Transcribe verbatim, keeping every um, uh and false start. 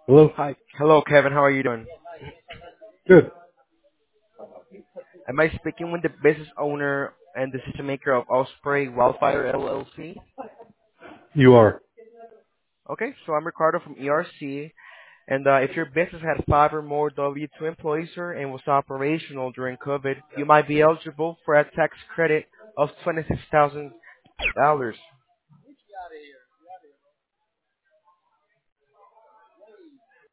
Hello? Hi. Hello, Kevin. How are you doing? Good. Am I speaking with the business owner and decision maker of Osprey Wildfire L L C? You are. Okay, so I'm Ricardo from E R C, and uh, if your business had five or more W two employees, sir, and was operational during COVID, you might be eligible for a tax credit of twenty-six thousand dollars.